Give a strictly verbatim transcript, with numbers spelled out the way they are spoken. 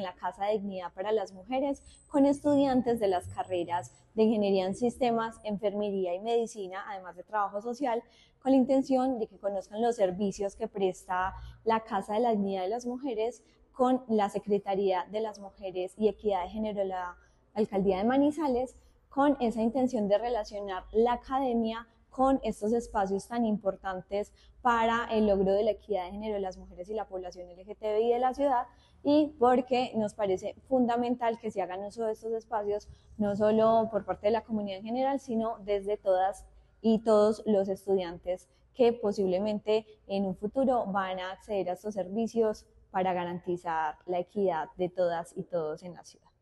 la Casa de Dignidad para las Mujeres con estudiantes de las carreras de Ingeniería en Sistemas, Enfermería y Medicina, además de Trabajo Social, con la intención de que conozcan los servicios que presta la Casa de la Dignidad de las Mujeres con la Secretaría de las Mujeres y Equidad de Género de la Alcaldía de Manizales, con esa intención de relacionar la academia con estos espacios tan importantes para el logro de la equidad de género de las mujeres y la población L G T B I de la ciudad, y porque nos parece fundamental que se hagan uso de estos espacios, no solo por parte de la comunidad en general, sino desde todas y todos los estudiantes que posiblemente en un futuro van a acceder a estos servicios para garantizar la equidad de todas y todos en la ciudad.